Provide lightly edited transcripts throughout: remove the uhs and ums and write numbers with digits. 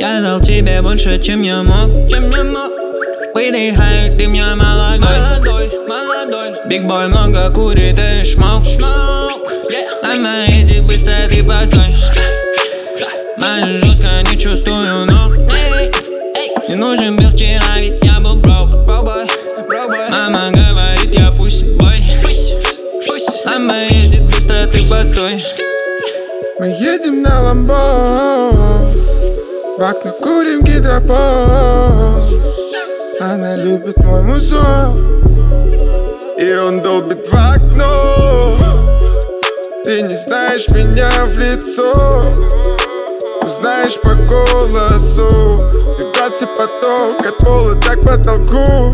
Я дал тебе больше, чем я мог. Выдыхай, ты меня молодой. Биг бой много курит и шмок. Лама, иди быстро, ты постой. Мажу жестко, не чувствую ног. Не нужен был вчера, ведь я был брок. Мама говорит, я пусть-бой. Лама, едет быстро, ты постой. Мы едем на ламбо, в окно курим гидропон. Она любит мой музон, и он долбит в окно. Ты не знаешь меня в лицо, узнаешь по голосу. Вибрации поток от пола так к потолку.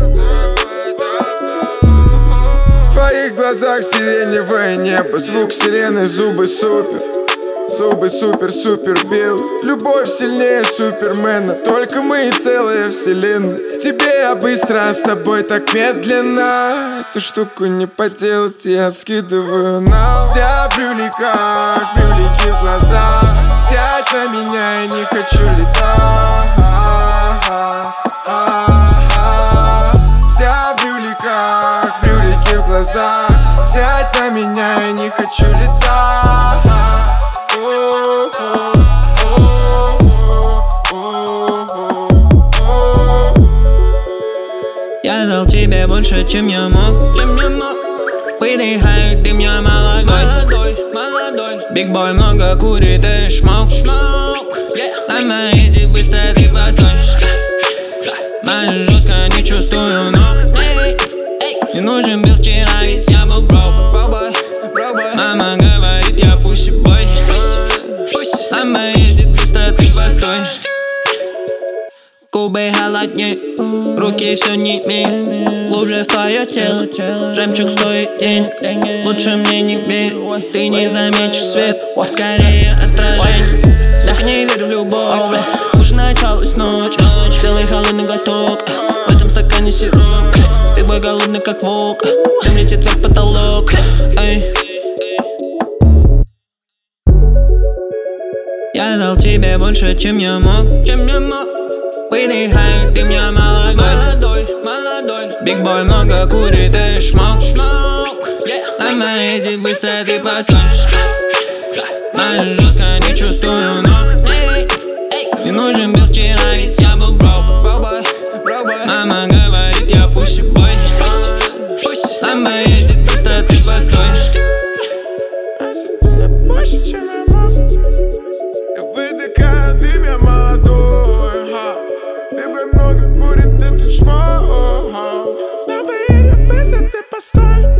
В твоих глазах сиреневое небо, звук сирены, зубы супер. Зубы супер-супер бел. Любовь сильнее супермена, только мы и целая вселенная. К тебе я быстро, а с тобой так медленно. Эту штуку не поделать, я скидываю на. Вся в брюликах, брюлики в глазах. Сядь на меня, я не хочу летать. Вся в брюликах, брюлики в глазах. Сядь на меня, я не хочу летать. Я дал тебе больше, чем я мог. Выдыхай, ты меня молодой. Биг бой много курит и шмок. Лама, иди быстро, ты постой. Мажу жестко, не чувствую ног. Не нужен был вчера, ведь я был брок. Мама говорит, я пусть-бой. Лама, едет быстро, ты постой. Губы холоднее, руки все не имеют. Глубже в твое тело, жемчуг стоит денег. Лучше мне не верь, ты не заметишь свет, скорее отражение. Так не верю в любовь, уже началась ночь. Сделай холодный глоток, в этом стакане сироп. Ты бой голодный как волк, дым летит вверх потолок. Я дал тебе больше, чем я мог. Выдыхай, ты меня молодой. Биг бой много курит и шмок. Лама, иди быстро, ты постой. Мажу жестко, не чувствую ног. Не нужен был вчера, ведь я был брок. Мама говорит, я пусть-бой. Лама, едет быстро, ты постой. Я больше, чем я мог. Я выдыхаю, ты меня молодой. Биг бой много курит, и тут шмок. Лама, едет быстро, ты постой.